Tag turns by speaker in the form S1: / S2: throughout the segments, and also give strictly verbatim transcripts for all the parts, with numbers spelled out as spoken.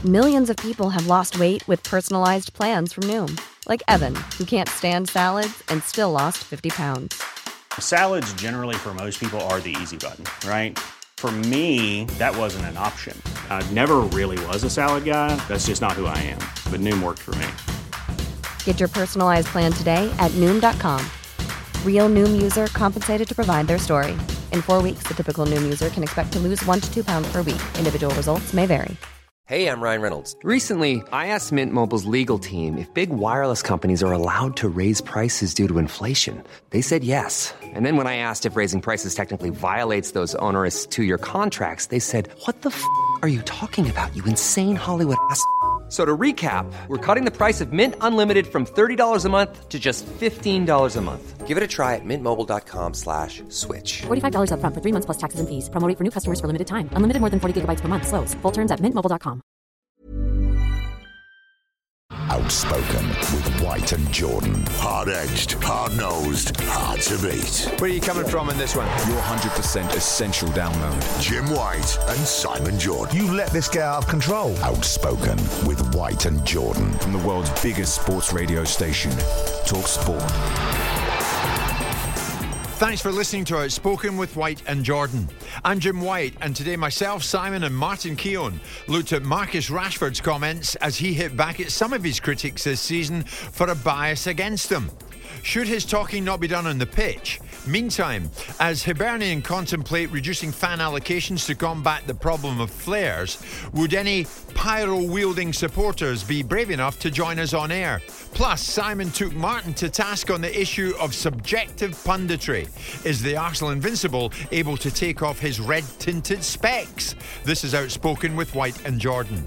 S1: Millions of people have lost weight with personalized plans from Noom. Like Evan, who can't stand salads and still lost fifty pounds.
S2: Salads generally for most people are the easy button, right? For me, that wasn't an option. I never really was a salad guy. That's just not who I am. But Noom worked for me.
S1: Get your personalized plan today at Noom dot com. Real Noom user compensated to provide their story. In four weeks, the typical Noom user can expect to lose one to two pounds per week. Individual results may vary.
S3: Hey, I'm Ryan Reynolds. Recently, I asked Mint Mobile's legal team if big wireless companies are allowed to raise prices due to inflation. They said yes. And then when I asked if raising prices technically violates those onerous two-year contracts, they said, what the f*** are you talking about, you insane Hollywood ass f- So to recap, we're cutting the price of Mint Unlimited from thirty dollars a month to just fifteen dollars a month. Give it a try at mintmobile.com slash switch.
S4: forty-five dollars up front for three months plus taxes and fees. Promo rate for new customers for limited time. Unlimited more than forty gigabytes per month. Slows full terms at mint mobile dot com.
S5: Outspoken with White and Jordan. Hard-edged, hard-nosed, hard to beat.
S6: Where are you coming from in this one?
S7: Your one hundred percent essential download.
S5: Jim White and Simon Jordan.
S8: You let this get out of control.
S5: Outspoken with White and Jordan.
S7: From the world's biggest sports radio station, Talk Sport.
S6: Thanks for listening to Outspoken with White and Jordan. I'm Jim White, and today myself, Simon and Martin Keown looked at Marcus Rashford's comments as he hit back at some of his critics this season for a bias against them. Should his talking not be done on the pitch? Meantime, as Hibernian contemplate reducing fan allocations to combat the problem of flares, would any pyro-wielding supporters be brave enough to join us on air? Plus, Simon took Martin to task on the issue of subjective punditry. Is the Arsenal Invincible able to take off his red-tinted specs? This is Outspoken with White and Jordan.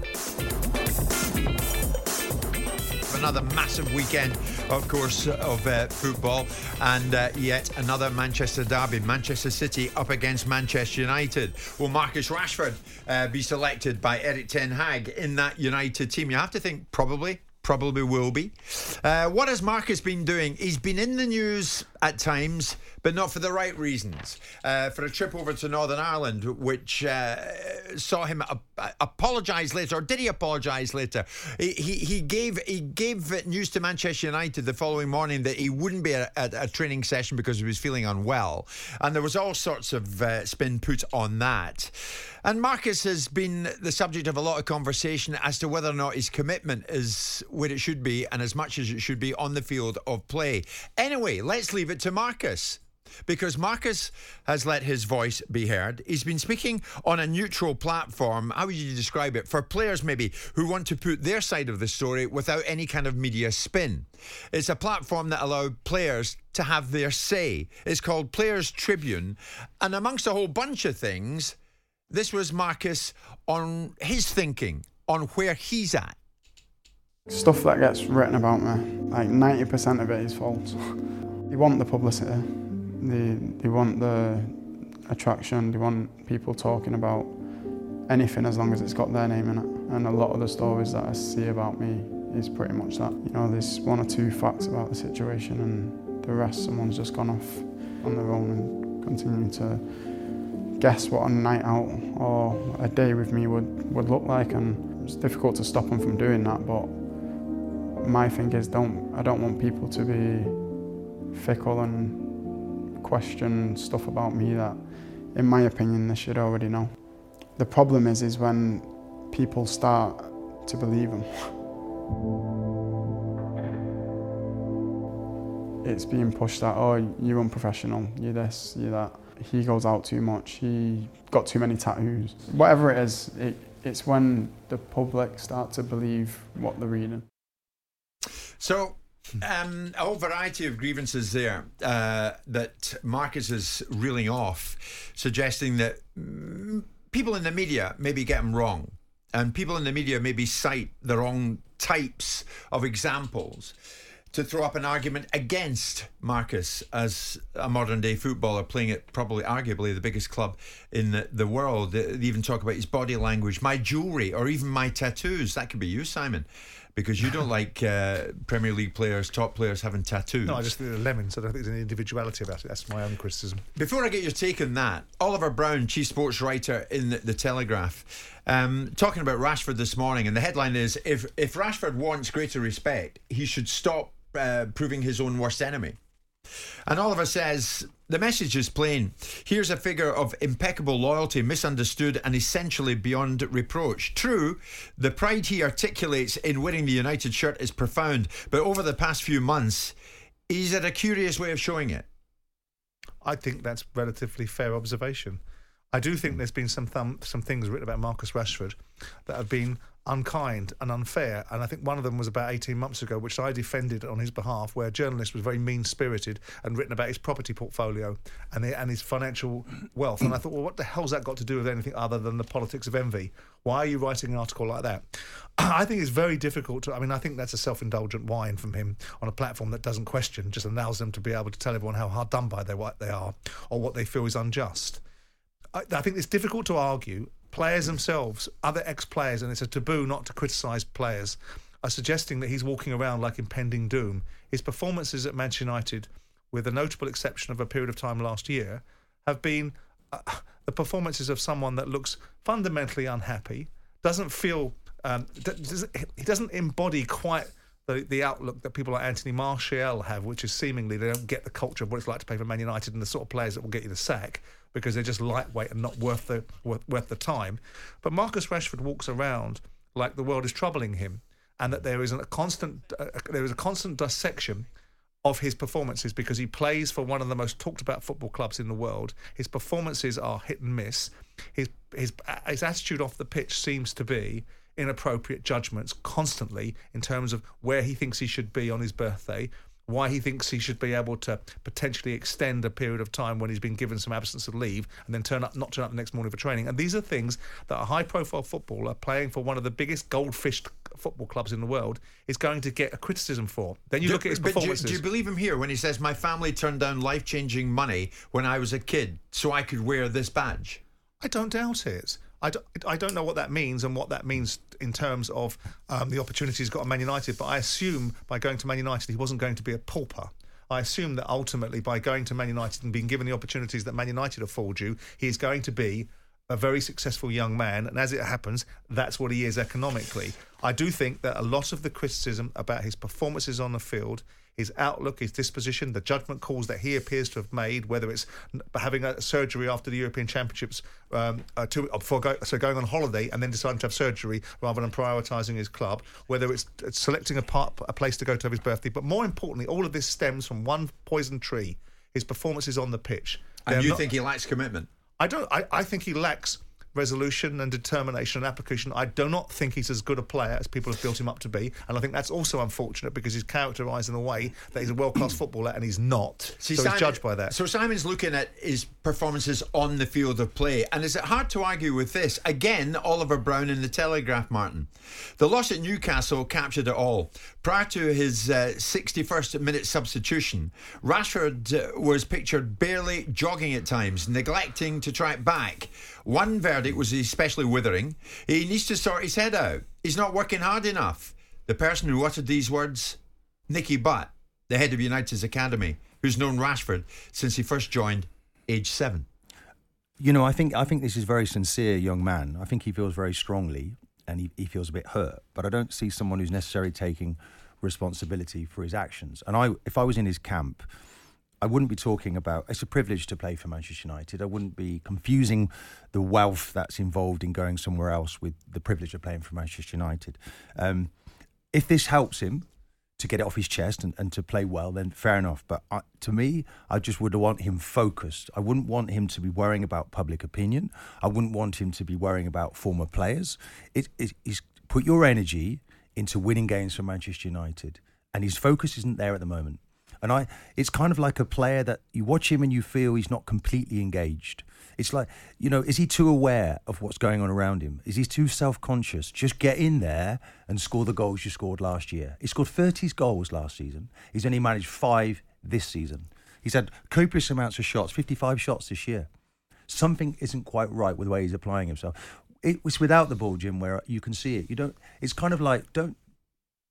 S6: Another massive weekend, of course, of uh, football, and uh, yet another Manchester derby. Manchester City up against Manchester United. Will Marcus Rashford uh, be selected by Erik ten Hag in that United team? You have to think probably. Probably will be. Uh, what has Marcus been doing? He's been in the news at times, but not for the right reasons. Uh, for a trip over to Northern Ireland, which uh, saw him ap- apologise later, or did he apologise later? He, he he gave he gave news to Manchester United the following morning that he wouldn't be at a, a training session because he was feeling unwell, and there was all sorts of uh, spin put on that. And Marcus has been the subject of a lot of conversation as to whether or not his commitment is where it should be and as much as it should be on the field of play. Anyway, let's leave it to Marcus, because Marcus has let his voice be heard. He's been speaking on a neutral platform, how would you describe it, for players maybe who want to put their side of the story without any kind of media spin. It's a platform that allows players to have their say. It's called Players Tribune, and amongst a whole bunch of things, this was Marcus on his thinking, on where he's at.
S9: Stuff that gets written about me, like ninety percent of it is false. They want the publicity, they, they want the attraction, they want people talking about anything as long as it's got their name in it. And a lot of the stories that I see about me is pretty much that. You know, there's one or two facts about the situation and the rest someone's just gone off on their own and continuing to guess what a night out or a day with me would, would look like, and it's difficult to stop them from doing that. But my thing is, don't I don't want people to be fickle and question stuff about me that, in my opinion, they should already know. The problem is, is when people start to believe them. It's being pushed that, oh, you're unprofessional, you're this, you're that. He goes out too much, he got too many tattoos. Whatever it is, it, it's when the public start to believe what they're reading.
S6: So, um, a whole variety of grievances there uh, that Marcus is reeling off, suggesting that mm, people in the media maybe get him wrong, and people in the media maybe cite the wrong types of examples to throw up an argument against Marcus as a modern-day footballer playing at probably, arguably, the biggest club in the, the world. They even talk about his body language, my jewellery, or even my tattoos. That could be you, Simon. Because you don't like uh, Premier League players, top players having tattoos.
S8: No, I just think they're lemons. I don't think there's any individuality about it. That's my own criticism.
S6: Before I get your take on that, Oliver Brown, chief sports writer in the, the Telegraph, um, talking about Rashford this morning, and the headline is, if, if Rashford wants greater respect, he should stop uh, proving his own worst enemy. And Oliver says, the message is plain. Here's a figure of impeccable loyalty, misunderstood and essentially beyond reproach. True, the pride he articulates in wearing the United shirt is profound, but over the past few months, he's had a curious way of showing it.
S8: I think that's relatively fair observation. I do think there's been some thumb, some things written about Marcus Rashford that have been unkind and unfair, and I think one of them was about eighteen months ago, which I defended on his behalf, where a journalist was very mean-spirited and written about his property portfolio and, the, and his financial wealth, and I thought, well, what the hell's that got to do with anything other than the politics of envy? Why are you writing an article like that? I think it's very difficult to, I mean, I think that's a self-indulgent whine from him on a platform that doesn't question, just allows them to be able to tell everyone how hard done by they, what they are or what they feel is unjust. I, I think it's difficult to argue. Players themselves, other ex-players, and it's a taboo not to criticise players, are suggesting that he's walking around like impending doom. His performances at Manchester United, with the notable exception of a period of time last year, have been uh, the performances of someone that looks fundamentally unhappy, doesn't feel, um, doesn't, he doesn't embody quite the, the outlook that people like Anthony Martial have, which is seemingly they don't get the culture of what it's like to play for Man United and the sort of players that will get you the sack, because they're just lightweight and not worth the worth, worth the time. But Marcus Rashford walks around like the world is troubling him, and that there is a constant uh, there is a constant dissection of his performances, because he plays for one of the most talked about football clubs in the world. His performances are hit and miss. His his his attitude off the pitch seems to be inappropriate judgments constantly in terms of where he thinks he should be on his birthday, why he thinks he should be able to potentially extend a period of time when he's been given some absence of leave and then turn up, not turn up the next morning for training. And these are things that a high-profile footballer playing for one of the biggest gold-fished football clubs in the world is going to get a criticism for. Then you do, look at his performances.
S6: Do you, do you believe him here when he says, my family turned down life-changing money when I was a kid so I could wear this badge?
S8: I don't doubt it. I don't, I don't know what that means and what that means in terms of um, the opportunities he's got at Man United, but I assume by going to Man United he wasn't going to be a pauper. I assume that ultimately by going to Man United and being given the opportunities that Man United afford you, he is going to be a very successful young man, and as it happens, that's what he is economically. I do think that a lot of the criticism about his performances on the field, his outlook, his disposition, the judgment calls that he appears to have made, whether it's having a surgery after the European Championships, um, uh, to, before go, so going on holiday and then deciding to have surgery rather than prioritising his club, whether it's selecting a, part, a place to go to have his birthday. But more importantly, all of this stems from one poison tree, his performances on the pitch.
S6: And
S8: They're
S6: you
S8: not,
S6: think he lacks commitment?
S8: I don't. I, I think he lacks resolution and determination and application. I do not think he's as good a player as people have built him up to be, and I think that's also unfortunate because he's characterised in a way that he's a world-class footballer and he's not. See, so Simon, he's judged by that.
S6: So Simon's looking at his performances on the field of play, and is it hard to argue with this? Again, Oliver Brown in the Telegraph, Martin. The loss at Newcastle captured it all. Prior to his uh, sixty-first minute substitution, Rashford uh, was pictured barely jogging at times, neglecting to track back. One verdict was especially withering. He needs to sort his head out. He's not working hard enough. The person who uttered these words, Nicky Butt, the head of United's academy, who's known Rashford since he first joined, age seven.
S10: You know, I think I think this is a very sincere young man. I think he feels very strongly and he, he feels a bit hurt. But I don't see someone who's necessarily taking responsibility for his actions. And I, if I was in his camp, I wouldn't be talking about, it's a privilege to play for Manchester United. I wouldn't be confusing the wealth that's involved in going somewhere else with the privilege of playing for Manchester United. Um, if this helps him to get it off his chest and, and to play well, then fair enough. But I, to me, I just would want him focused. I wouldn't want him to be worrying about public opinion. I wouldn't want him to be worrying about former players. It, it, it's put your energy into winning games for Manchester United. And his focus isn't there at the moment. And I, it's kind of like a player that you watch him and you feel he's not completely engaged. It's like, you know, is he too aware of what's going on around him? Is he too self-conscious? Just get in there and score the goals you scored last year. He scored thirty goals last season. He's only managed five this season. He's had copious amounts of shots, fifty-five shots this year. Something isn't quite right with the way he's applying himself. It was without the ball, Jim, where you can see it. You don't. It's kind of like, don't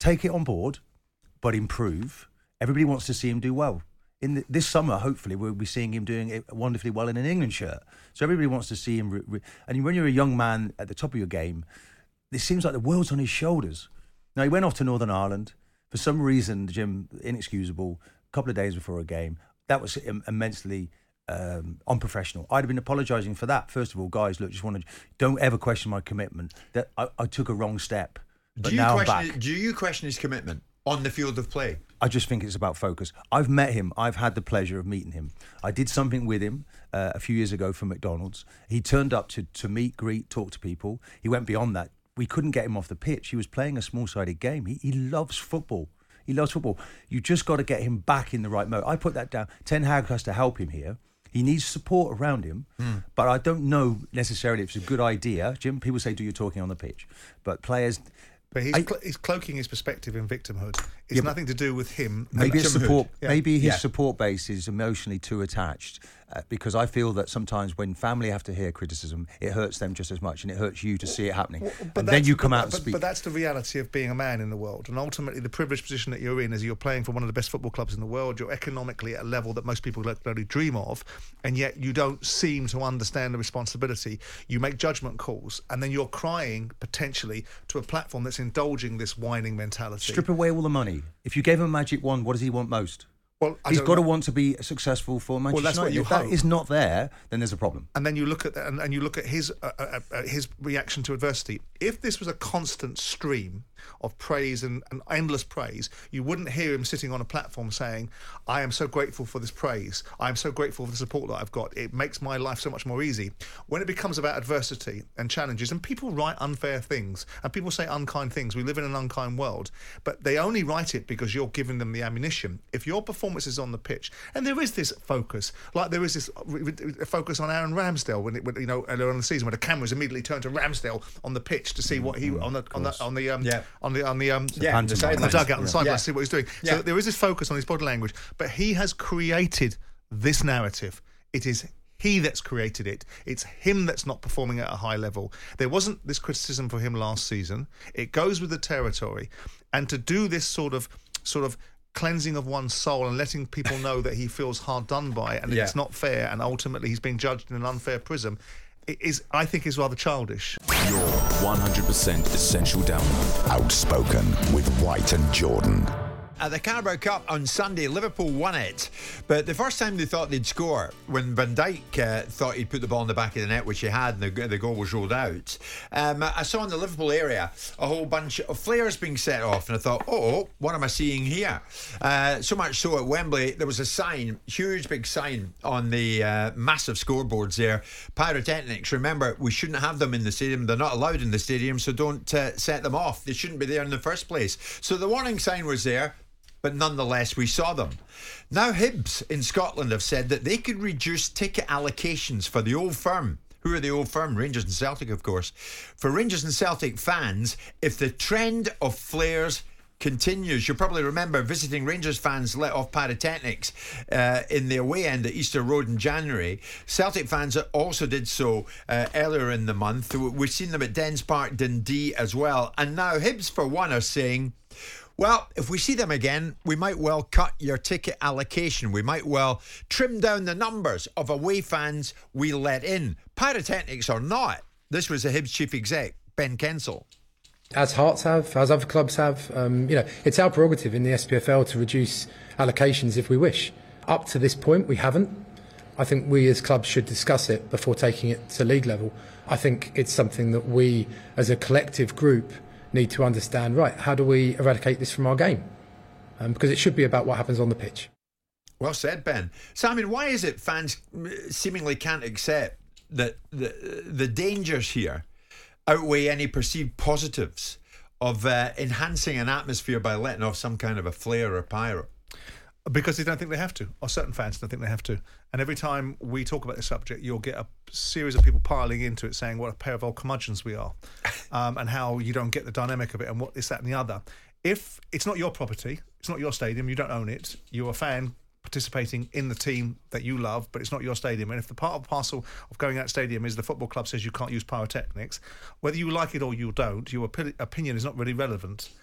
S10: take it on board, but improve. Everybody wants to see him do well. In the, this summer, hopefully, we'll be seeing him doing it wonderfully well in an England shirt. So everybody wants to see him. Re- re- and when you're a young man at the top of your game, it seems like the world's on his shoulders. Now, he went off to Northern Ireland. For some reason, Jim, inexcusable, a couple of days before a game. That was im- immensely um, unprofessional. I'd have been apologising for that. First of all, guys, look, just want to, don't ever question my commitment. That I, I took a wrong step. But
S6: do you
S10: now I'm
S6: question?
S10: back.
S6: Do you question his commitment on the field of play?
S10: I just think it's about focus. I've met him. I've had the pleasure of meeting him. I did something with him uh, a few years ago for McDonald's. He turned up to, to meet, greet, talk to people. He went beyond that. We couldn't get him off the pitch. He was playing a small-sided game. He, he loves football. He loves football. You just got to get him back in the right mode. I put that down. Ten Hag has to help him here. He needs support around him. Mm. But I don't know necessarily if it's a good idea. Jim, people say, do your talking on the pitch. But players...
S8: But he's,
S10: I,
S8: cl- he's cloaking his perspective in victimhood. It's
S10: yeah,
S8: nothing to do with him.
S10: Maybe his support,
S8: yeah.
S10: maybe his
S8: yeah.
S10: support base is emotionally too attached. Uh, because I feel that sometimes when family have to hear criticism, it hurts them just as much, and it hurts you to see it happening.
S8: Well,
S10: and then you come
S8: but,
S10: out and
S8: but,
S10: speak.
S8: But that's the reality of being a man in the world, and ultimately the privileged position that you're in is you're playing for one of the best football clubs in the world. You're economically at a level that most people can only dream of, and yet you don't seem to understand the responsibility. You make judgment calls, and then you're crying potentially to a platform that's indulging this whining mentality.
S10: Strip away all the money. If you gave him a magic wand, what does he want most?
S8: Well, I
S10: he's
S8: don't
S10: got
S8: know.
S10: to want to be successful for Manchester
S8: Well, that's what
S10: United.
S8: you
S10: If that
S8: hope.
S10: is not there, then there's a problem.
S8: And then you look at that, and, and you look at his uh, uh, uh, his reaction to adversity. If this was a constant stream of praise and, and endless praise, you wouldn't hear him sitting on a platform saying, "I am so grateful for this praise. I am so grateful for the support that I've got. It makes my life so much more easy." When it becomes about adversity and challenges, and people write unfair things, and people say unkind things. We live in an unkind world, but they only write it because you're giving them the ammunition. If your performance is on the pitch, and there is this focus, like there is this focus on Aaron Ramsdale when, it, when you know earlier on in the season, when the cameras immediately turned to Ramsdale on the pitch to see what he
S10: Mm,
S8: on the on the on the um,
S6: yeah.
S8: on the on the um
S6: yeah,
S8: on the,
S6: the
S8: on the dugout on the sideline
S6: yeah.
S8: to see what he's doing.
S6: Yeah.
S8: So there is this focus on his body language, but he has created this narrative. It is he that's created it. It's him that's not performing at a high level. There wasn't this criticism for him last season. It goes with the territory, and to do this sort of sort of cleansing of one's soul and letting people know that he feels hard done by and
S6: Yeah.
S8: it's not fair, and ultimately he's being judged in an unfair prism, it is I think is rather childish.
S7: Your one hundred percent essential download.
S5: Outspoken with White and Jordan.
S6: At the Carabao Cup on Sunday, Liverpool won it, but the first time they thought they'd score, when Van Dijk uh, thought he'd put the ball in the back of the net, which he had, and the, the goal was rolled out, um, I saw in the Liverpool area a whole bunch of flares being set off, and I thought, oh, what am I seeing here? Uh, so much so at Wembley, there was a sign, huge big sign on the uh, massive scoreboards there, pyrotechnics. Remember, we shouldn't have them in the stadium. They're not allowed in the stadium, so don't uh, set them off. They shouldn't be there in the first place. So the warning sign was there, but nonetheless we saw them. Now Hibs in Scotland have said that they could reduce ticket allocations for the Old Firm. Who are the Old Firm? Rangers and Celtic, of course. For Rangers and Celtic fans, if the trend of flares continues. You'll probably remember visiting Rangers fans let off pyrotechnics uh, in the away end at Easter Road in January. Celtic fans also did so uh, earlier in the month. We've seen them at Dens Park, Dundee as well. And now Hibs, for one, are saying, well, if we see them again, we might well cut your ticket allocation. We might well trim down the numbers of away fans we let in. Pyrotechnics or not, this was the Hibs chief exec, Ben Kensel.
S11: As Hearts have, as other clubs have, um, you know, it's our prerogative in the S P F L to reduce allocations if we wish. Up to this point, we haven't. I think we as clubs should discuss it before taking it to league level. I think it's something that we, as a collective group, need to understand, right, how do we eradicate this from our game? Um, because it should be about what happens on the pitch.
S6: Well said, Ben. Simon, why is it fans seemingly can't accept that the, the dangers here outweigh any perceived positives of uh, enhancing an atmosphere by letting off some kind of a flare or pyro?
S8: Because they don't think they have to, or certain fans don't think they have to. And every time we talk about this subject, you'll get a series of people piling into it saying what a pair of old curmudgeons we are, um, and how you don't get the dynamic of it and what this, that and the other. If it's not your property, it's not your stadium, you don't own it, you're a fan participating in the team that you love, but it's not your stadium. And if the part and parcel of going out stadium is the football club says you can't use pyrotechnics, whether you like it or you don't, your opi- opinion is not really relevant.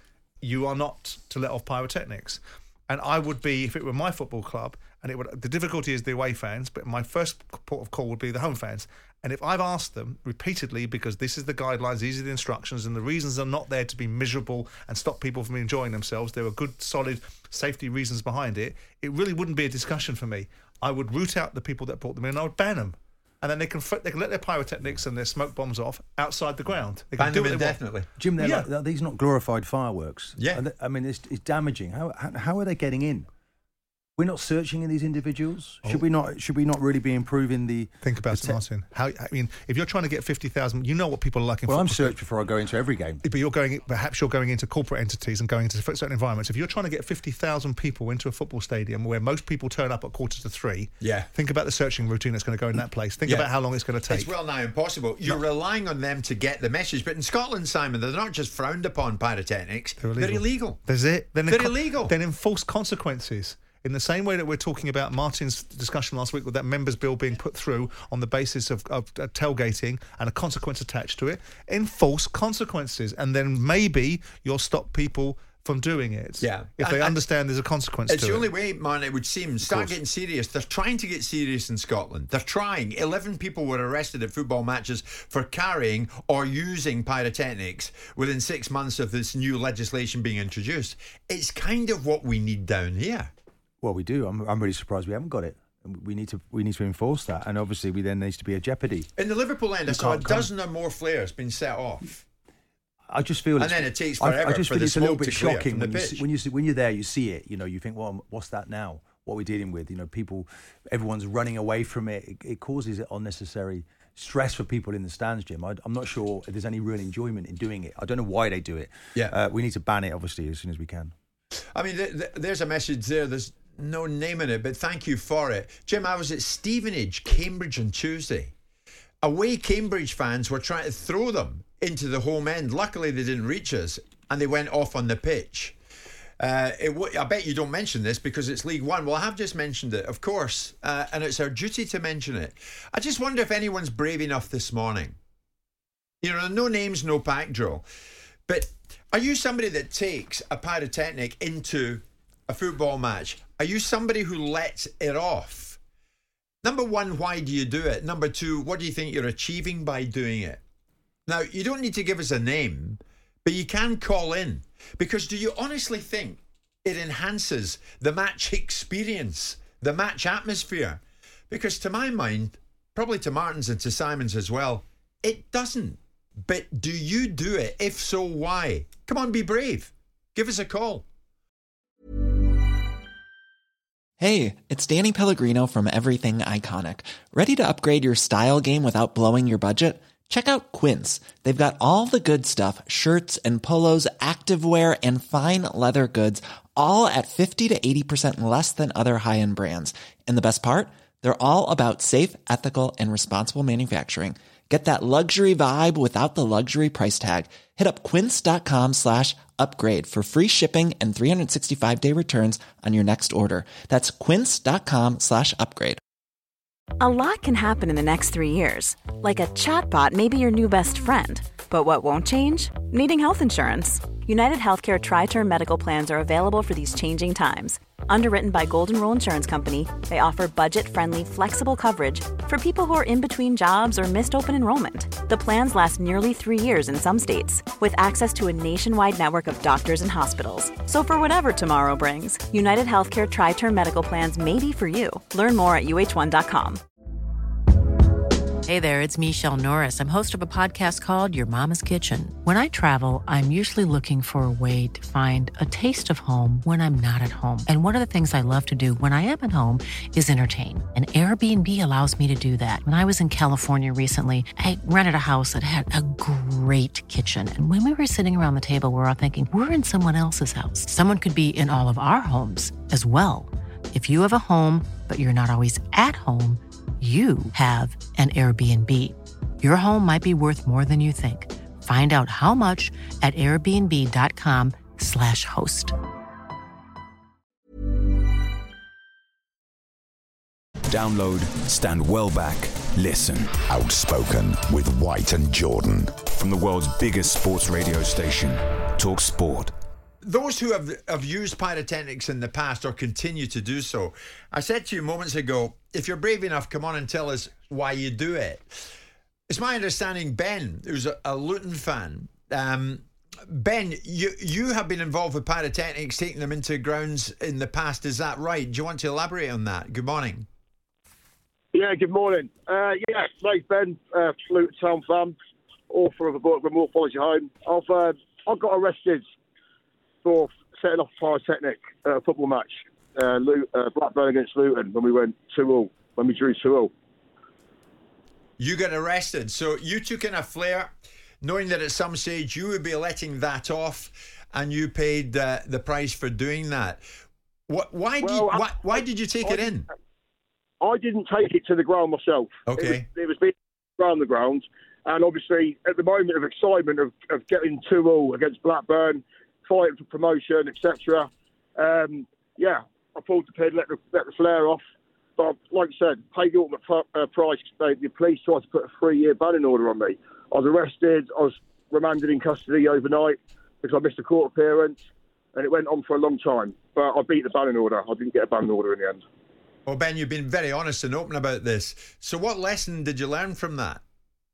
S8: you are not to let off pyrotechnics. And I would be, if it were my football club, and it would, the difficulty is the away fans, but my first port of call would be the home fans. And if I've asked them repeatedly, because this is the guidelines, these are the instructions, and the reasons are not there to be miserable and stop people from enjoying themselves, there are good, solid safety reasons behind it, it really wouldn't be a discussion for me. I would root out the people that brought them in, and I would ban them. And then they can they can let their pyrotechnics and their smoke bombs off outside the ground. They can
S6: ban
S8: do
S6: them
S8: what they
S6: indefinitely.
S8: want.
S10: Jim, they're
S8: Yeah.
S10: like, these are not glorified fireworks.
S6: Yeah.
S10: They, I mean, it's, it's damaging. How, how how are they getting in? We're not searching in these individuals. Should
S8: Oh.
S10: we not? Should we not really be improving the?
S8: Think about
S10: the
S8: it, Martin. How I mean, if you're trying to get fifty thousand, you know what people are like in
S10: Well, I'm
S8: football.
S10: searched before I go into every game.
S8: But you're going, perhaps you're going into corporate entities and going into certain environments. If you're trying to get fifty thousand people into a football stadium where most people turn up at quarter to three,
S6: Yeah.
S8: think about the searching routine that's going to go in that place. Think
S6: Yeah.
S8: about how long it's going to take.
S6: It's well nigh impossible. You're relying on them to get the message. But in Scotland, Simon, they're not just frowned upon pyrotechnics.
S8: They're illegal.
S6: They're illegal.
S8: There's it. Then
S6: They're
S8: enco-
S6: illegal.
S8: Then enforce consequences. In the same way that we're talking about Martin's discussion last week with that members' bill being put through on the basis of, of uh, tailgating and a consequence attached to it, enforce consequences, and then maybe you'll stop people from doing it.
S6: Yeah.
S8: If they
S6: And-
S8: understand there's a consequence
S6: It's
S8: to
S6: the
S8: it.
S6: only way, man, it would seem. Start getting serious. They're trying to get serious in Scotland. They're trying. eleven people were arrested at football matches for carrying or using pyrotechnics within six months of this new legislation being introduced. It's kind of what we need down here.
S10: Well, we do. I'm, I'm really surprised we haven't got it. We need to we need to enforce that, and obviously, we then needs to be a jeopardy.
S6: In the Liverpool end, I
S10: You
S6: saw a
S10: can't come-
S6: dozen or more flares being set off.
S10: I just feel,
S6: And
S10: it's-
S6: then it takes
S10: I-
S6: forever
S10: I, just
S6: for
S10: feel
S6: the
S10: it's a little
S6: smoke
S10: bit
S6: to clear
S10: shocking
S6: from the
S10: when you,
S6: pitch.
S10: see, when you see, when you're there, you see it. You know, you think, well, what's that now? What are we dealing with? You know, people, everyone's running away from it. It, it causes unnecessary stress for people in the stands, Jim. I, I'm not sure if there's any real enjoyment in doing it. I don't know why they do it.
S6: Yeah.
S10: uh, we need to ban it, obviously, as soon as we can.
S6: I mean, th- th- there's a message there. There's no name in it, but thank you for it. Jim, I was at Stevenage, Cambridge on Tuesday. Away Cambridge fans were trying to throw them into the home end. Luckily, they didn't reach us, and they went off on the pitch. Uh, it w- I bet you don't mention this because it's League One. Well, I have just mentioned it, of course, uh, and it's our duty to mention it. I just wonder if anyone's brave enough this morning. You know, no names, no pack drill. But are you somebody that takes a pyrotechnic into a football match? Are you somebody who lets it off? Number one, why do you do it? Number two, what do you think you're achieving by doing it? Now, you don't need to give us a name, but you can call in. Because do you honestly think it enhances the match experience, the match atmosphere? Because to my mind, probably to Martin's and to Simon's as well, it doesn't. But do you do it? If so, why? Come on, be brave. Give us a call.
S12: Hey, it's Danny Pellegrino from Everything Iconic. Ready to upgrade your style game without blowing your budget? Check out Quince. They've got all the good stuff, shirts and polos, activewear, and fine leather goods, all at fifty to eighty percent less than other high-end brands. And the best part? They're all about safe, ethical, and responsible manufacturing. Get that luxury vibe without the luxury price tag. Hit up quince.com slash upgrade for free shipping and three sixty-five day returns on your next order. That's quince.com slash upgrade.
S13: A lot can happen in the next three years. Like a chatbot may be your new best friend. But what won't change? Needing health insurance. United Healthcare Tri-Term Medical Plans are available for these changing times. Underwritten by Golden Rule Insurance Company, they offer budget-friendly, flexible coverage for people who are in between jobs or missed open enrollment. The plans last nearly three years in some states, with access to a nationwide network of doctors and hospitals. So for whatever tomorrow brings, United Healthcare Tri-Term Medical Plans may be for you. Learn more at U H one dot com.
S14: Hey there, it's Michelle Norris. I'm host of a podcast called Your Mama's Kitchen. When I travel, I'm usually looking for a way to find a taste of home when I'm not at home. And one of the things I love to do when I am at home is entertain. And Airbnb allows me to do that. When I was in California recently, I rented a house that had a great kitchen. And when we were sitting around the table, we were all thinking, we're in someone else's house. Someone could be in all of our homes as well. If you have a home, but you're not always at home, you have an Airbnb. Your home might be worth more than you think. Find out how much at airbnb.com slash host.
S7: Download, stand well back, listen.
S5: Outspoken with White and Jordan.
S7: From the world's biggest sports radio station, Talk Sport.
S6: those who have, have used pyrotechnics in the past or continue to do so, I said to you moments ago, if you're brave enough, come on and tell us why you do it. It's my understanding, Ben, who's a, a Luton fan, um, Ben, you you have been involved with pyrotechnics, taking them into grounds in the past. Is that right? Do you want to elaborate on that? Good morning.
S15: Yeah, good morning. Uh, yeah, like Ben, uh, Luton Town fan, author of a book, Remote Follows You Home. I've, uh, I got arrested for setting off pyrotechnic at a football match, uh, Luton, uh, Blackburn against Luton, when we went two all, when we drew two all.
S6: You got arrested. So you took in a flare, knowing that at some stage you would be letting that off, and you paid uh, the price for doing that. What, why,
S15: well,
S6: did,
S15: I,
S6: why, why did you take
S15: I,
S6: it in?
S15: I didn't take it to the ground myself.
S6: Okay.
S15: It was, it was being around the ground. And obviously, at the moment of excitement of, of getting two all against Blackburn, fighting for promotion, et cetera, um, yeah, I pulled the pin, let the, let the flare off. But like I said, paid the ultimate uh, price. They, the police tried to put a three-year banning order on me. I was arrested. I was remanded in custody overnight because I missed a court appearance, and it went on for a long time. But I beat the banning order. I didn't get a banning order in the end.
S6: Well, Ben, you've been very honest and open about this. So what lesson did you learn from that?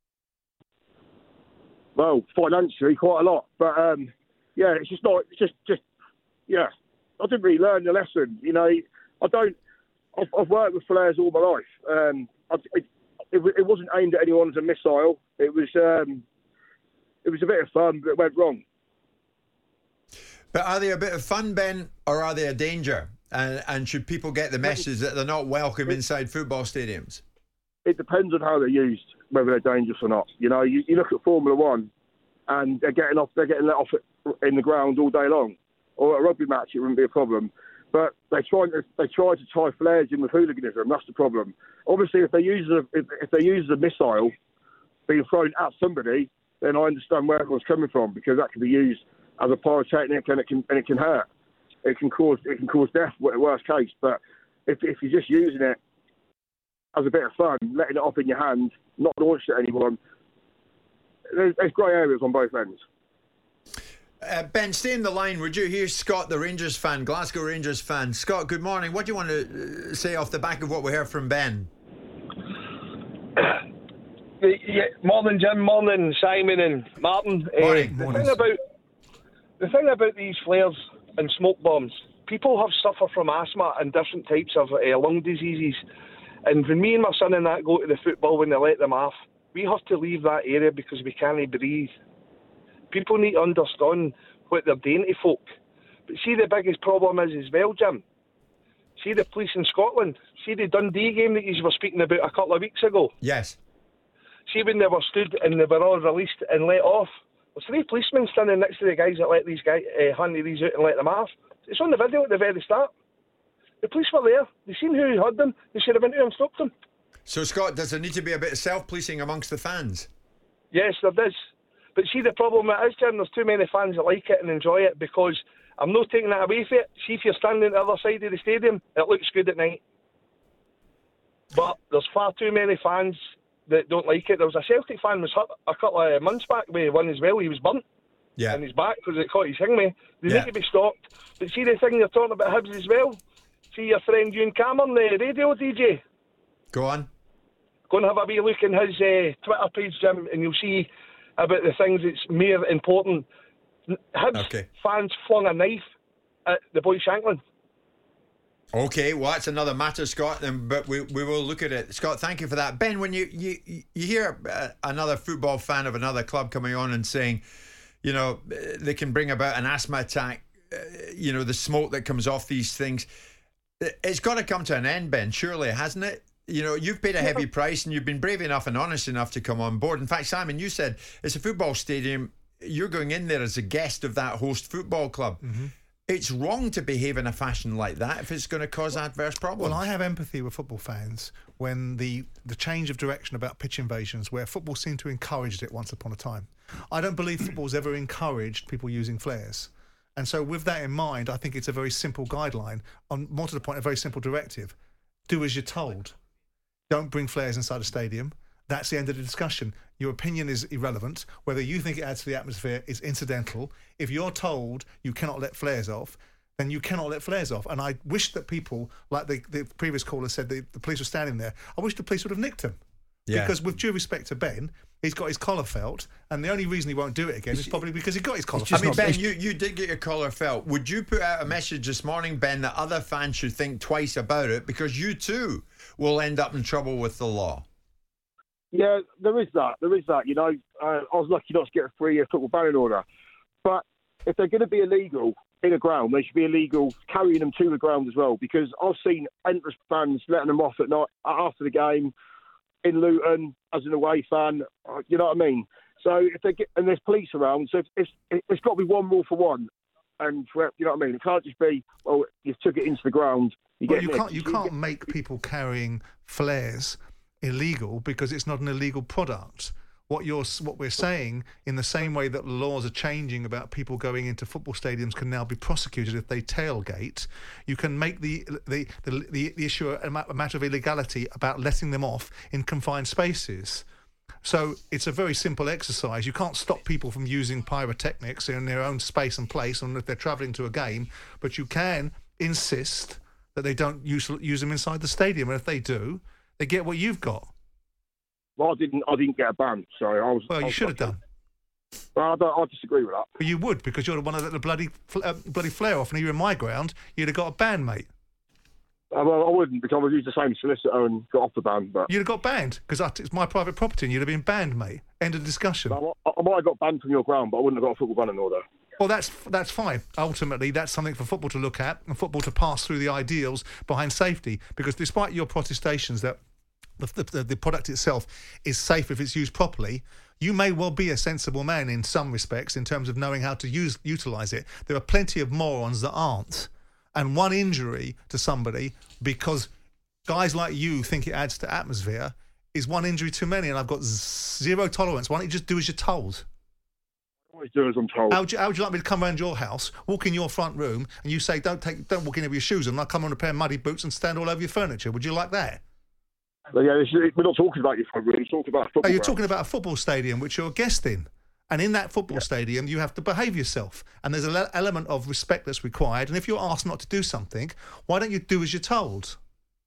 S15: Well, financially, quite a lot. But, um, yeah, it's just not, it's just, just, yeah. I didn't really learn the lesson. You know, I don't, I've, I've worked with flares all my life. Um, I, it, it, it wasn't aimed at anyone as a missile. It was, um, it was a bit of fun, but it went wrong.
S6: But are they a bit of fun, Ben, or are they a danger? And, and should people get the message that they're not welcome inside football stadiums?
S15: It depends on how they're used, whether they're dangerous or not. You know, you, you look at Formula One, and they're getting off, they're getting let off in the ground all day long. Or at a rugby match, it wouldn't be a problem. But they try to they try to tie flares in with hooliganism. That's the problem. Obviously, if they use a if, if they use a missile being thrown at somebody, then I understand where everyone's coming from, because that can be used as a pyrotechnic and it can and it can hurt. It can cause it can cause death, worst case. But if if you're just using it as a bit of fun, letting it off in your hand, not launched at anyone, there's, there's grey areas on both ends.
S6: Uh, Ben, stay in the line, would you? Here's Scott, the Rangers fan, Glasgow Rangers fan. Scott, good morning. What do you want to say off the back of what we heard from Ben?
S16: Yeah, morning, Jim. Morning, Simon and Martin.
S6: Morning.
S16: Uh, the thing about the thing about these flares and smoke bombs, people have suffered from asthma and different types of uh, lung diseases. And when me and my son and that go to the football, when they let them off, we have to leave that area because we can't breathe. People need to understand what they're doing to folk. But see, the biggest problem is as well, Jim. See the police in Scotland. See the Dundee game that you were speaking about a couple of weeks ago.
S6: Yes.
S16: See when they were stood and they were all released and let off. There's three policemen standing next to the guys that let these guys, uh, handed these out and let them off. It's on the video at the very start. The police were there. They seen who had them. They should have been there and stopped them.
S6: So, Scott, does there need to be a bit of self-policing amongst the fans?
S16: Yes, there does. But see, the problem it is, Jim, there's too many fans that like it and enjoy it, because I'm not taking that away from it. See, if you're standing at the other side of the stadium, it looks good at night. But there's far too many fans that don't like it. There was a Celtic fan was hurt a couple of months back with one as well. He was burnt
S6: yeah.
S16: in his back because it caught his hingme. They
S6: yeah.
S16: need to be stopped. But see the thing you're talking about Hibs as well? See your friend Ewan Cameron, the radio D J?
S6: Go on.
S16: Go and have a wee look in his uh, Twitter page, Jim, and you'll see about the things that's more important. Hibs
S6: okay.
S16: fans flung a knife at the boy Shankland.
S6: Okay, well, that's another matter, Scott, then, but we we will look at it. Scott, thank you for that. Ben, when you, you, you hear uh, another football fan of another club coming on and saying, you know, they can bring about an asthma attack, uh, you know, the smoke that comes off these things, it's got to come to an end, Ben, surely, hasn't it? You know, you've paid a heavy price and you've been brave enough and honest enough to come on board. In fact, Simon, you said it's a football stadium. You're going in there as a guest of that host football club.
S8: Mm-hmm.
S6: It's wrong to behave in a fashion like that if it's going to cause adverse problems.
S8: Well, I have empathy with football fans when the, the change of direction about pitch invasions, where football seemed to encourage it once upon a time. I don't believe football's ever encouraged people using flares. And so with that in mind, I think it's a very simple guideline. On more to the point, a very simple directive. Do as you're told. Don't bring flares inside a stadium. That's the end of the discussion. Your opinion is irrelevant. Whether you think it adds to the atmosphere is incidental. If you're told you cannot let flares off, then you cannot let flares off. And I wish that people, like the, the previous caller said, the, the police were standing there. I wish the police would have nicked him.
S6: Yeah.
S8: Because with due respect to Ben, he's got his collar felt, and the only reason he won't do it again is probably because he got his collar felt.
S6: I mean, Ben, you, you did get your collar felt. Would you put out a message this morning, Ben, that other fans should think twice about it because you too will end up in trouble with the law?
S15: Yeah, there is that. There is that. You know, uh, I was lucky not to get a three-year football banning order. But if they're going to be illegal in a ground, they should be illegal carrying them to the ground as well. Because I've seen endless fans letting them off at night after the game in Luton as an away fan. You know what I mean? So if they get, and there's police around, so it's it's, it's got to be one rule for one. And for, you know what I mean? It can't just be, well, you took it into the ground. You,
S8: well,
S15: get
S8: you
S15: nicked.
S8: can't you can't make people carrying flares illegal because it's not an illegal product. What you're, what we're saying, in the same way that laws are changing about people going into football stadiums can now be prosecuted if they tailgate, you can make the the the, the, the issue a matter of illegality about letting them off in confined spaces. So it's a very simple exercise. You can't stop people from using pyrotechnics in their own space and place, and if they're travelling to a game, but you can insist that they don't use use them inside the stadium, and if they do, they get what you've got.
S15: Well, I didn't. I didn't get a ban, so I was.
S8: Well,
S15: I
S8: you
S15: was
S8: should have
S15: lucky.
S8: done.
S15: Well, I, don't, I disagree with that.
S8: But you would, because you're the one that let the bloody uh, bloody flare off, and you're in my ground. You'd have got a ban, mate.
S15: Uh, well, I wouldn't, because I would use the same solicitor and got off the ban. But
S8: you'd have got banned because it's my private property, and you'd have been banned, mate. End of discussion.
S15: I, I might have got banned from your ground, but I wouldn't have got a football banning order.
S8: Well, that's that's fine. Ultimately, that's something for football to look at, and football to pass through the ideals behind safety. Because despite your protestations that The, the, the product itself is safe if it's used properly, you may well be a sensible man in some respects in terms of knowing how to use utilise it. There are plenty of morons that aren't. And one injury to somebody because guys like you think it adds to atmosphere is one injury too many, and I've got zero tolerance. Why don't you just do as you're told?
S15: I always do as I'm told.
S8: How would, you, how would you like me to come round your house, walk in your front room, and you say, don't take, don't walk in with your shoes on, and I come on a pair of muddy boots and stand all over your furniture? Would you like that?
S15: But yeah, we're not talking about your front room. We're talking about a football.
S8: Oh, you're
S15: ground.
S8: talking about a football stadium which you're a guest in, and in that football yeah. stadium you have to behave yourself, and there's an le- element of respect that's required. And if you're asked not to do something, why don't you do as you're told?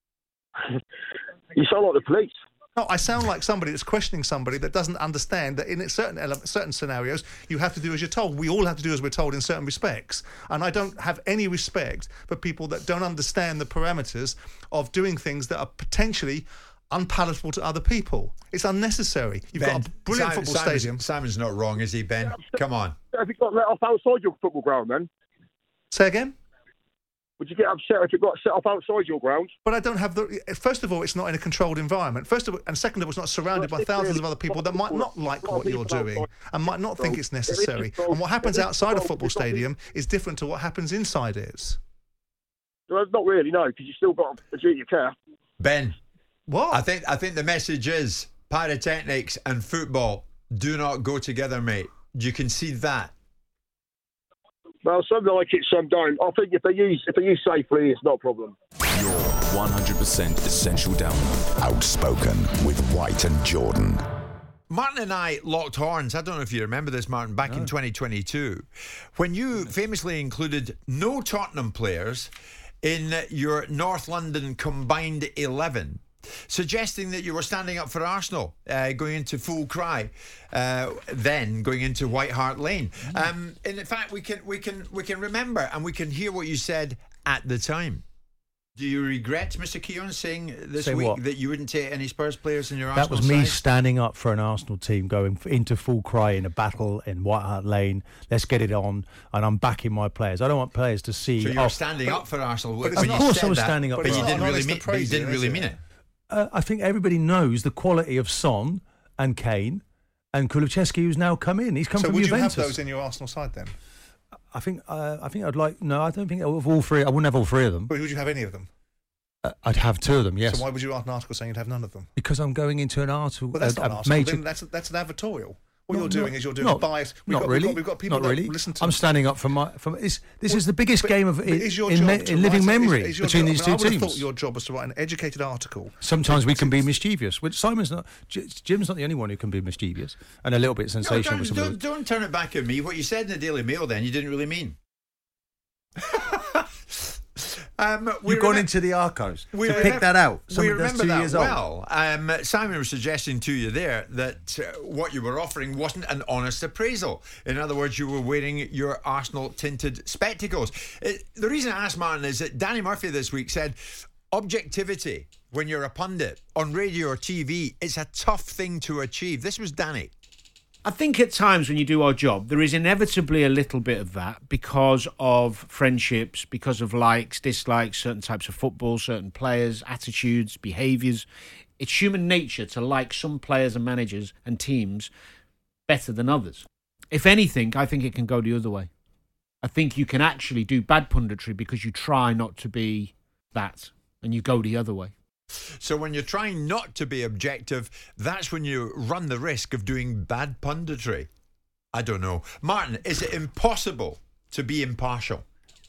S15: You sound like the police.
S8: No, I sound like somebody that's questioning somebody that doesn't understand that in certain ele- certain scenarios you have to do as you're told. We all have to do as we're told in certain respects, and I don't have any respect for people that don't understand the parameters of doing things that are potentially unpalatable to other people. It's unnecessary. You've
S6: Ben,
S8: got a brilliant
S6: Simon,
S8: football
S6: Simon's,
S8: stadium.
S6: Simon's not wrong, is he, Ben? Come on.
S15: Have you got let off outside your football ground then?
S8: Say again?
S15: Would you get upset if it got set up outside your ground?
S8: But I don't have the... First of all, it's not in a controlled environment. First of all, and second of all, it's not surrounded
S15: Well,
S8: by thousands
S15: really
S8: of other people that might not like what you're doing
S15: outside.
S8: and might not think it's necessary. And what happens outside a football stadium is different to what happens inside it.
S15: Well, not really, no, because you still got a duty of care.
S6: Ben.
S8: What?
S6: I think I think the message is pyrotechnics and football do not go together, mate. You can see that.
S15: Well, some like it, some don't. I think if they use if they use safely, it's not a problem.
S7: Your one hundred percent essential download.
S5: Outspoken with White and Jordan.
S6: Martin and I locked horns. I don't know if you remember this, Martin, back no. in twenty twenty-two, when you famously included no Tottenham players in your North London combined eleven, suggesting that you were standing up for Arsenal, uh, going into full cry, uh, then going into White Hart Lane. Mm. Um, and in fact, we can we can we can remember and we can hear what you said at the time. Do you regret, Mister Keown, saying this
S10: Say
S6: week
S10: what?
S6: that you wouldn't take any Spurs players in your
S10: That
S6: Arsenal
S10: was me
S6: side?
S10: standing up for an Arsenal team, going f- into full cry in a battle in White Hart Lane. Let's get it on, and I'm backing my players. I don't want players to see.
S6: So you were
S10: oh,
S6: standing up for Arsenal.
S10: but
S6: when
S10: of
S6: you
S10: course
S6: said
S10: I was
S6: that,
S10: standing up
S6: but
S10: for
S6: you
S10: Arsenal.
S6: didn't really
S8: Honest
S6: mean.
S8: to
S6: But you
S8: praise
S6: didn't
S8: you,
S6: really
S8: is
S6: mean
S8: it?
S6: it.
S10: Uh, I think everybody knows the quality of Son and Kane and Kulusevski, who's now come in. He's come
S8: So
S10: from
S8: would
S10: Juventus.
S8: you have those in your Arsenal side then?
S10: I think. Uh, I think I'd like. No, I don't think of all three. I wouldn't have all three of them.
S8: But would you have any of them?
S10: Uh, I'd have two of them. Yes.
S8: So why would you write an article saying you'd have none of them?
S10: Because I'm going into an article.
S8: Well, that's
S10: a,
S8: not an
S10: a
S8: article.
S10: major.
S8: Then that's that's an advertorial. What
S10: Not-
S8: you're doing
S10: not-
S8: is you're doing
S10: not-
S8: a bias. We've
S10: not
S8: got,
S10: really.
S8: We've got, we've got people
S10: not
S8: that
S10: really.
S8: listen to.
S10: I'm standing up for my. For, it's, this
S8: Well,
S10: is the biggest
S8: but-
S10: game of
S8: but
S10: in,
S8: is your
S10: in,
S8: job
S10: me-
S8: to
S10: in living
S8: write-
S10: memory
S8: is- is your
S10: between
S8: job-
S10: these
S8: I
S10: two
S8: mean, I would have
S10: teams.
S8: thought your job was to write an educated article.
S10: Sometimes we can be mischievous. Which Simon's not. J- Jim's not the only one who can be mischievous and a little bit
S6: No,
S10: sensational.
S6: don't,
S10: with some of
S6: don't, don't turn it back at me. What you said in the Daily Mail then, you didn't really mean. Um, we
S10: You've gone
S6: remem-
S10: into the archives
S6: we
S10: to
S6: remem-
S10: pick that out.
S6: We
S10: Something that's
S6: remember
S10: two
S6: that
S10: years old.
S6: well. Um, Simon was suggesting to you there that uh, what you were offering wasn't an honest appraisal. In other words, you were wearing your Arsenal tinted spectacles. It, the reason I asked Martin is that Danny Murphy this week said objectivity when you're a pundit on radio or T V, it's a tough thing to achieve. This was Danny.
S17: I think at times when you do our job, there is inevitably a little bit of that because of friendships, because of likes, dislikes, certain types of football, certain players, attitudes, behaviours. It's human nature to like some players and managers and teams better than others. If anything, I think it can go the other way. I think you can actually do bad punditry because you try not to be that and you go the other way.
S6: So when you're trying not to be objective, that's when you run the risk of doing bad punditry. I don't know. Martin, is it impossible to be impartial?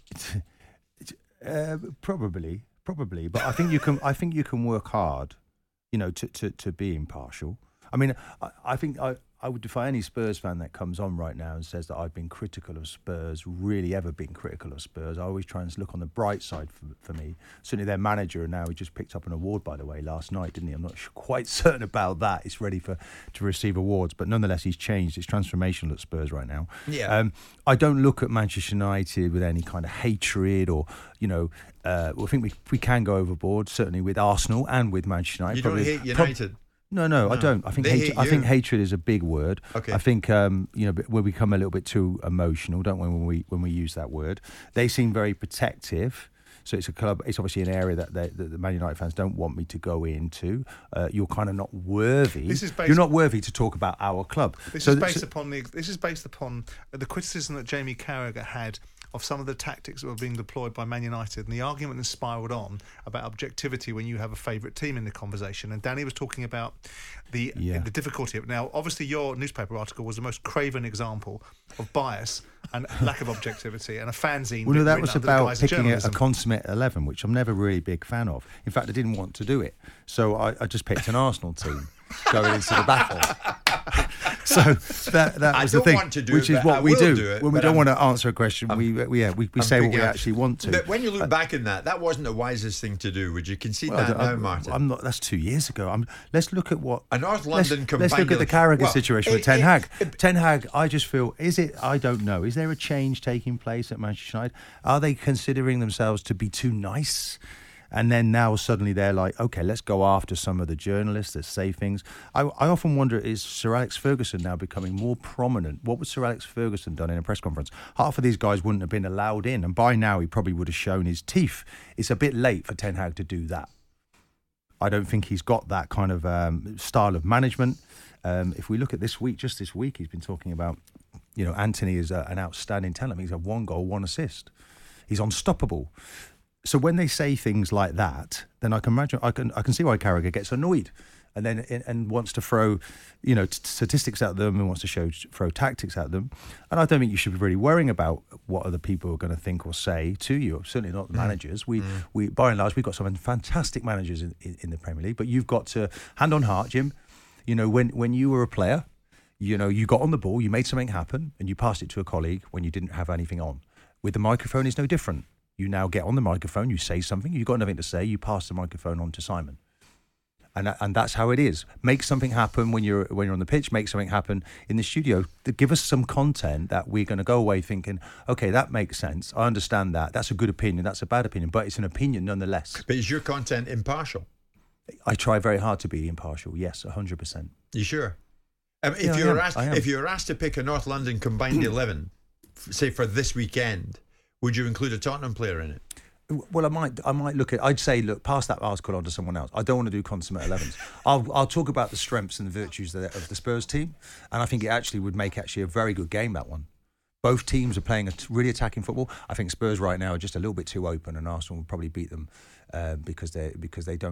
S10: Uh, probably, probably. But I think you can. I think you can work hard, you know, to, to, to be impartial. I mean, I, I think I, I would defy any Spurs fan that comes on right now and says that I've been critical of Spurs, really ever been critical of Spurs. I always try and look on the bright side for, for me. Certainly their manager, and now he just picked up an award, by the way, last night, didn't he? I'm not sure, quite certain about that. He's ready for to receive awards, but nonetheless, he's changed. It's transformational at Spurs right now.
S6: Yeah.
S10: Um, I don't look at Manchester United with any kind of hatred or, you know, uh, I think we we can go overboard, certainly with Arsenal and with Manchester United.
S6: You don't
S10: Probably-
S6: hate United?
S10: prob- No, no, I
S6: No.
S10: don't. I think
S6: They
S10: hate,
S6: hate
S10: I think
S6: you.
S10: hatred is a big word.
S6: Okay.
S10: I think um, you know we become a little bit too emotional, don't we, when we when we use that word? They seem very protective. So it's a club. It's obviously an area that, they, that the Man United fans don't want me to go into. Uh, you're kind of not worthy.
S8: This is based-
S10: you're not worthy to talk about our club.
S8: This
S10: so
S8: is based
S10: so-
S8: upon the. This is based upon the criticism that Jamie Carragher had of some of the tactics that were being deployed by Man United, and the argument then spiralled on about objectivity when you have a favourite team in the conversation. And Danny was talking about the
S10: Yeah.
S8: the difficulty of now. Obviously, your newspaper article was the most craven example of bias and lack of objectivity, and a fanzine.
S10: Well, no, that
S8: written
S10: was
S8: under the
S10: about
S8: guise of
S10: picking a, a
S8: journalism.
S10: consummate eleven, which I'm never really a big fan of. In fact, I didn't want to do it, so I, I just picked an Arsenal team going into the battle. So that that
S6: I
S10: was
S6: don't
S10: the thing,
S6: want to do
S10: which
S6: it,
S10: is
S6: but
S10: what
S6: I
S10: we
S6: will
S10: do,
S6: do it,
S10: when we
S6: but
S10: don't
S6: I'm-
S10: want to answer a question. we we yeah we, we
S6: I'm
S10: say what we
S6: picking up.
S10: actually want to.
S6: But when you look
S10: Uh,
S6: back in that, that wasn't the wisest thing to do. Would you concede
S10: well, I
S6: that
S10: don't-
S6: now,
S10: I'm,
S6: Martin?
S10: I'm not. That's two years ago. I'm, let's look at what
S6: A North
S10: let's-
S6: London
S10: Let's, look at the
S6: combined-
S10: Carragher
S6: Well,
S10: situation
S6: it-
S10: with Ten
S6: it-
S10: Hag. Ten Hag, I just feel, is it? I don't know. Is there a change taking place at Manchester United? Are they considering themselves to be too nice? And then now suddenly they're like, okay, let's go after some of the journalists that say things. I, I often wonder, is Sir Alex Ferguson now becoming more prominent? What would Sir Alex Ferguson done in a press conference? Half of these guys wouldn't have been allowed in, and by now he probably would have shown his teeth. It's a bit late for Ten Hag to do that. I don't think he's got that kind of um, style of management. Um, if we look at this week, just this week, he's been talking about, you know, Anthony is a, an outstanding talent. He's had one goal, one assist. He's unstoppable. So when they say things like that, then I can imagine, I can, I can see why Carragher gets annoyed, and then and, and wants to throw, you know, t- statistics at them and wants to show throw tactics at them. And I don't think you should be really worrying about what other people are going to think or say to you. Certainly not the managers. We
S6: Mm.
S10: we by and large we've got some fantastic managers in, in, in the Premier League, but you've got to hand on heart, Jim. You know, when when you were a player, you know, you got on the ball, you made something happen, and you passed it to a colleague when you didn't have anything on. With the microphone, it's no different. You now get on the microphone, you say something, you've got nothing to say, you pass the microphone on to Simon. And that- and that's how it is. Make something happen when you're when you're on the pitch, make something happen in the studio. To give us some content that we're going to go away thinking, okay, that makes sense. I understand that. That's a good opinion, that's a bad opinion, but it's an opinion nonetheless.
S6: But is your content impartial?
S10: I try very hard to be impartial, yes, one hundred percent.
S6: You sure? Um, if
S10: Yeah, I
S6: you were
S10: am,
S6: asked,
S10: I am.
S6: if you were asked to pick a North London combined eleven, f- say for this weekend, would you include a Tottenham player in it?
S10: Well, I might, I might look at. I'd say, look, pass that article on to someone else. I don't want to do consummate elevens. I'll, I'll talk about the strengths and the virtues of the, of the Spurs team, and I think it actually would make actually a very good game, that one. Both teams are playing a t- really attacking football. I think Spurs right now are just a little bit too open, and Arsenal will probably beat them uh, because they because they don't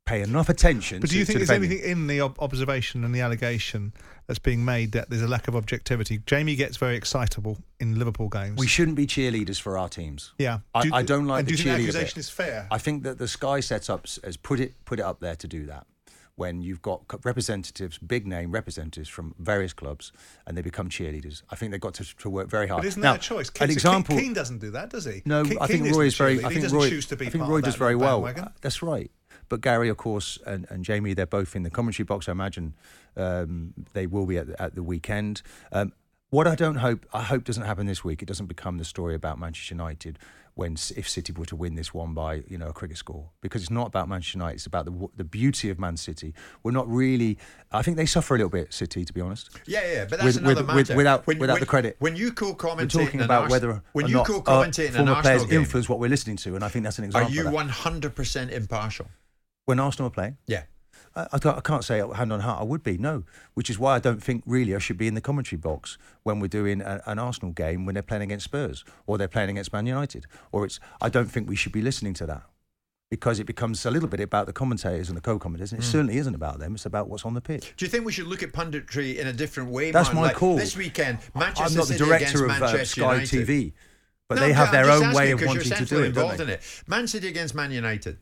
S10: pay enough attention.
S8: But
S10: to,
S8: do you think
S10: to
S8: there's
S10: defending.
S8: anything in the ob- observation and the allegation that's being made that there's a lack of objectivity? Jamie gets very excitable in Liverpool games.
S10: We shouldn't be cheerleaders for our teams.
S8: Yeah.
S10: I,
S8: Do you-
S10: I don't like
S8: and
S10: the
S8: do you think the
S10: cheerleader
S8: accusation
S10: bit.
S8: is fair?
S10: I think that the Sky setups has put it put it up there to do that. When you've got co- representatives, big name representatives from various clubs, and they become cheerleaders, I think they've got to, to work very hard.
S8: But isn't
S10: now,
S8: that a choice?
S10: An
S8: Keane,
S10: example.
S8: Keane doesn't do that, does he?
S10: No,
S8: Keane,
S10: I think
S8: Keane
S10: Roy
S8: isn't
S10: is very.
S8: cheerleader.
S10: I
S8: He
S10: think
S8: doesn't
S10: Roy.
S8: choose to be
S10: I think
S8: part
S10: Roy
S8: of
S10: does
S8: that
S10: very
S8: little
S10: well.
S8: bandwagon.
S10: Uh, That's right. But Gary, of course, and, and Jamie, they're both in the commentary box. I imagine um, they will be at the, at the weekend. Um, what I don't hope, I hope doesn't happen this week. It doesn't become the story about Manchester United when if City were to win this one by you know a cricket score, because it's not about Manchester United. It's about the the beauty of Man City. We're not really. I think they suffer a little bit, City, to be honest.
S6: Yeah, yeah, but that's
S10: with,
S6: another
S10: with,
S6: matter.
S10: with, without
S6: when,
S10: without
S6: when,
S10: the credit.
S6: When you call
S10: We're
S6: commentating
S10: talking
S6: an
S10: about
S6: Ars-
S10: whether
S6: when
S10: or
S6: you
S10: not
S6: call
S10: our
S6: commentating an
S10: former
S6: Arsenal
S10: players
S6: game,
S10: influence what we're listening to, and I think that's an
S6: are
S10: example.
S6: you
S10: of that.
S6: one hundred percent impartial?
S10: When Arsenal are playing?
S6: Yeah.
S10: I, I, can't, I can't say hand on heart I would be, no. Which is why I don't think really I should be in the commentary box when we're doing a, an Arsenal game when they're playing against Spurs or they're playing against Man United. Or it's I don't think we should be listening to that because it becomes a little bit about the commentators and the co-commentators, and it
S6: Mm.
S10: certainly isn't about them. It's about what's on the pitch.
S6: Do you think we should look at punditry in a different way?
S10: That's
S6: Martin?
S10: my
S6: Like
S10: call.
S6: This weekend, Manchester
S10: I'm not the
S6: City
S10: director
S6: against
S10: of uh,
S6: Manchester
S10: Sky
S6: United.
S10: T V, but
S6: No,
S10: they have
S6: I'm
S10: their
S6: just
S10: own way
S6: asking
S10: of
S6: 'cause
S10: wanting
S6: you're
S10: to do
S6: centrally
S10: it, don't
S6: involved
S10: they?
S6: in it. Man City against Man United.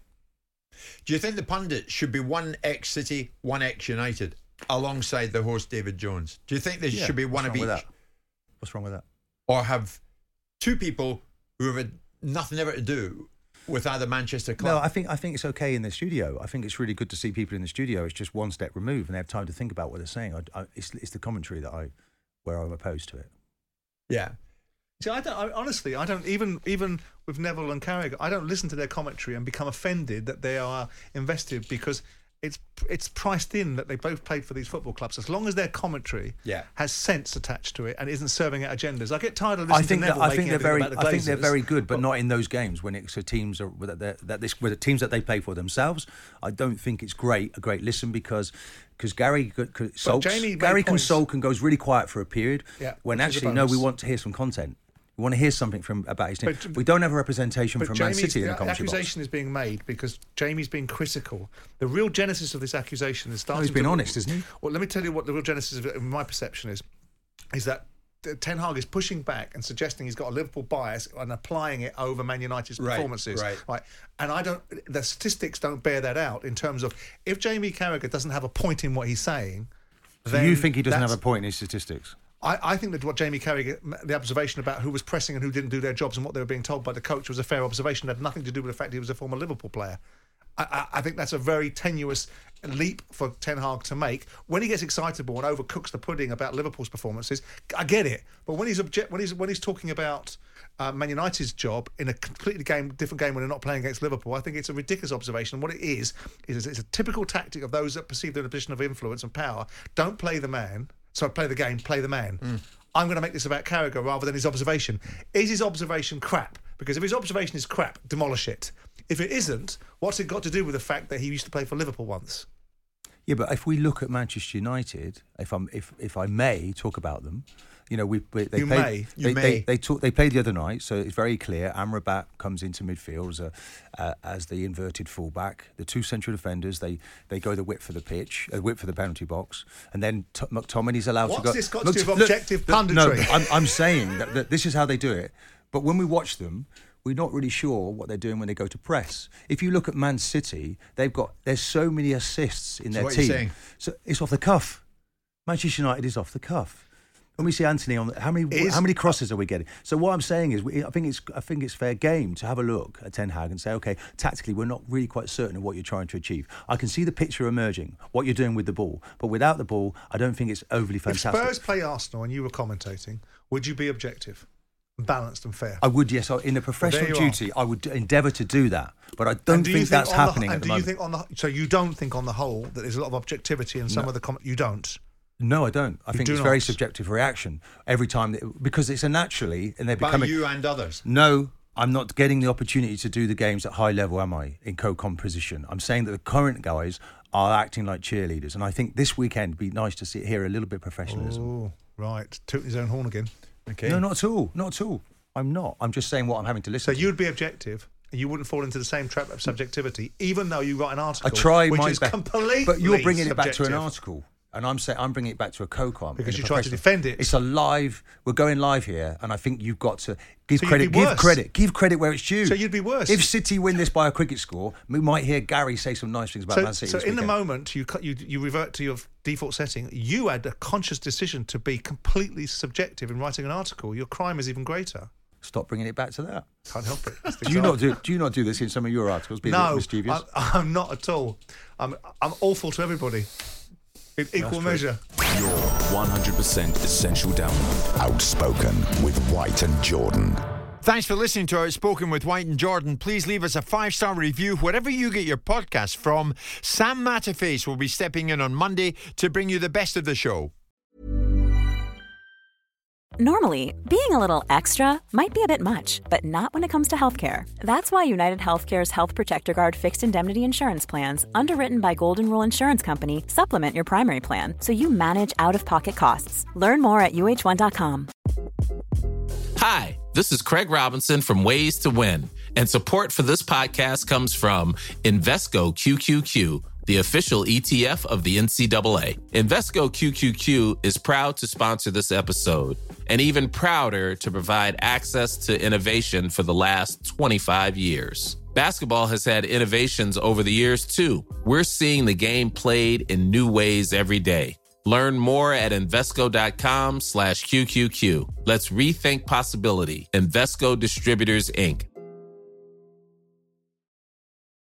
S6: Do you think the pundit should be one ex-City, one ex-United, alongside the host David Jones? Do you think there
S10: Yeah,
S6: should be one
S10: what's
S6: of
S10: wrong
S6: each?
S10: with that? What's wrong with that?
S6: Or have two people who have had nothing ever to do with either Manchester club?
S10: No, I think I think it's okay in the studio. I think it's really good to see people in the studio. It's just one step removed, and they have time to think about what they're saying. I, I, it's, it's the commentary that I, where I'm opposed to it.
S6: Yeah.
S8: See, I don't. I, honestly, I don't even even with Neville and Carragher, I don't listen to their commentary and become offended that they are invested because it's it's priced in that they both played for these football clubs. As long as their commentary
S6: Yeah.
S8: has sense attached to it and isn't serving out agendas, I get tired of listening
S10: I think
S8: to
S10: that,
S8: Neville
S10: I
S8: making
S10: think they're
S8: everything
S10: very
S8: about the
S10: I think they're
S8: Glazers.
S10: very good, but not in those games when it's so teams are that they're- that this with the teams that they play for themselves. I don't think it's great a great listen because because Gary could, could sulks.
S8: Jamie made
S10: Gary can
S8: points-
S10: sulk and goes really quiet for a period.
S8: Yeah,
S10: when
S8: which is a
S10: actually no, we
S8: bonus.
S10: want to hear some content. We want to hear something from about his team.
S8: But-
S10: we don't have a representation
S8: But
S10: from Man
S8: Jamie's-
S10: City in the
S8: the
S10: commentary box.
S8: accusation is being made because Jamie's being critical. The real genesis of this accusation is starting.
S10: he's been
S8: to,
S10: honest, isn't he?
S8: Well, let me tell you what the real genesis of it, in my perception is, is that Ten Hag is pushing back and suggesting he's got a Liverpool bias and applying it over Man United's
S6: Right,
S8: performances.
S6: right.
S8: Right. And I don't. The statistics don't bear that out in terms of if Jamie Carragher doesn't have a point in what he's saying.
S10: So
S8: then
S10: you think he doesn't have
S8: that's-
S10: a point in his statistics?
S8: I, I think that what Jamie Carragher, the observation about who was pressing and who didn't do their jobs and what they were being told by the coach was a fair observation. It had nothing to do with the fact he was a former Liverpool player. I, I, I think that's a very tenuous leap for Ten Hag to make. When he gets excitable and overcooks the pudding about Liverpool's performances, I get it. But when he's object, when he's when he's talking about uh, Man United's job in a completely game, different game when they're not playing against Liverpool, I think it's a ridiculous observation. And what it is is it's a typical tactic of those that perceive they're in a position of influence and power. Don't play the man. So play the game, play the man.
S6: Mm.
S8: I'm going to make this about Carragher rather than his observation. Is his observation crap? Because if his observation is crap, demolish it. If it isn't, what's it got to do with the fact that he used to play for Liverpool once?
S10: Yeah, but if we look at Manchester United, if I'm if if I may talk about them, you know, we we- they
S8: You
S10: played,
S8: may. You
S10: they,
S8: may.
S10: They, they, talk, they played the other night, so it's very clear. Amrabat comes into midfield as a uh, as the inverted fullback. The two central defenders they they go the width for the pitch, uh, width for the penalty box, and then T- McTominay's allowed to
S8: What's
S10: go.
S8: this got to
S10: Look,
S8: do with
S10: look,
S8: objective
S10: look, No,
S8: punditry?
S10: I'm, I'm saying that, that this is how they do it. But when we watch them, we're not really sure what they're doing when they go to press. If you look at Man City, they've got there's so many assists in
S6: So
S10: their
S6: what are you
S10: team.
S6: saying?
S10: So it's off the cuff. Manchester United is off the cuff. When we see Anthony on, the, how many
S8: Is-
S10: how many crosses are we getting? So what I'm saying is, we, I think it's I think it's fair game to have a look at Ten Hag and say, okay, tactically we're not really quite certain of what you're trying to achieve. I can see the picture emerging, what you're doing with the ball, but without the ball, I don't think it's overly
S8: If
S10: fantastic.
S8: Spurs play Arsenal and you were commentating, would you be objective, balanced and fair?
S10: I would, yes. I- In a professional
S8: Well, there you
S10: duty, I would endeavour to do that, but I don't
S8: And do you
S10: think that's
S8: on the-
S10: happening
S8: and
S10: at the
S8: do
S10: moment.
S8: you think on the so you don't think on the whole that there's a lot of objectivity in some
S10: No.
S8: of the comment? You don't.
S10: No, I don't. I
S8: You
S10: think
S8: do
S10: it's very
S8: not?
S10: subjective reaction every time that, because it's a naturally and they're
S6: By
S10: becoming.
S6: you and others.
S10: No, I'm not getting the opportunity to do the games at high level, am I? In co-composition, I'm saying that the current guys are acting like cheerleaders, and I think this weekend would be nice to see hear a little bit of professionalism.
S8: Oh, right, tooting his own horn again.
S6: Okay.
S10: No, not at all. Not at all. I'm not. I'm just saying what I'm having to
S8: So
S10: listen. to.
S8: you'd be objective. you wouldn't fall into the same trap of subjectivity, even though you write an article
S10: I try
S8: which
S10: my
S8: is
S10: best.
S8: completely
S10: But you're bringing it back to
S8: subjective.
S10: an article. And I'm saying I'm bringing it back to a co-com
S8: Because
S10: in a
S8: you try to
S10: professional-
S8: defend it.
S10: It's a live. We're going live here, and I think you've got to give
S8: So you'd
S10: credit.
S8: be
S10: Give
S8: worse.
S10: credit. Give credit where it's due.
S8: So you'd be worse.
S10: If City win this by a cricket score. We might hear Gary say some nice things about
S8: So,
S10: Man City.
S8: so
S10: this
S8: in the
S10: weekend.
S8: moment, you, cut- you you revert to your default setting. You had a conscious decision to be completely subjective in writing an article. Your crime is even greater.
S10: Stop bringing it back to that.
S8: Can't help it. That's the
S10: Do you
S8: example.
S10: not do? Do you not do this in some of your articles? Being a bit
S8: No,
S10: mischievous.
S8: I, I'm not at all. I'm I'm awful to everybody. In equal
S7: true.
S8: measure.
S7: Your one hundred percent essential download.
S5: Outspoken with White and Jordan.
S6: Thanks for listening to Outspoken with White and Jordan. Please leave us a five-star review wherever you get your podcast from. Sam Matterface will be stepping in on Monday to bring you the best of the show.
S13: Normally, being a little extra might be a bit much, but not when it comes to healthcare. That's why United Healthcare's Health Protector Guard fixed indemnity insurance plans, underwritten by Golden Rule Insurance Company, supplement your primary plan so you manage out-of-pocket costs. Learn more at U H one dot com.
S18: Hi, this is Craig Robinson from Ways to Win, and support for this podcast comes from Invesco Q Q Q, the official E T F of the N C double A. Invesco Q Q Q is proud to sponsor this episode, and even prouder to provide access to innovation for the last twenty-five years. Basketball has had innovations over the years, too. We're seeing the game played in new ways every day. Learn more at Invesco.com slash QQQ. Let's rethink possibility. Invesco Distributors, Incorporated.